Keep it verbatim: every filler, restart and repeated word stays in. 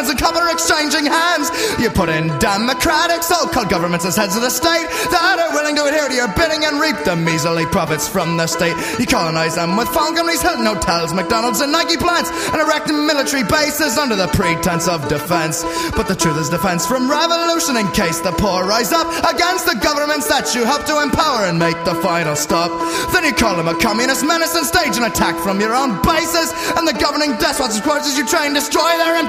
diamonds and copper exchanging hands. You put in democratic so-called governments as heads of the state that are willing to adhere to your bidding and reap the measly profits from the state. You colonize them with phone companies, Hilton hotels, McDonald's and Nike plants, and erecting military bases under the pretense of defense. But the truth is defense from revolution in case the poor rise up against the governments that you help to empower and make the final stop. Then you call them a communist menace and stage an attack from your own bases, and the governing despots, of course, as you try and destroy their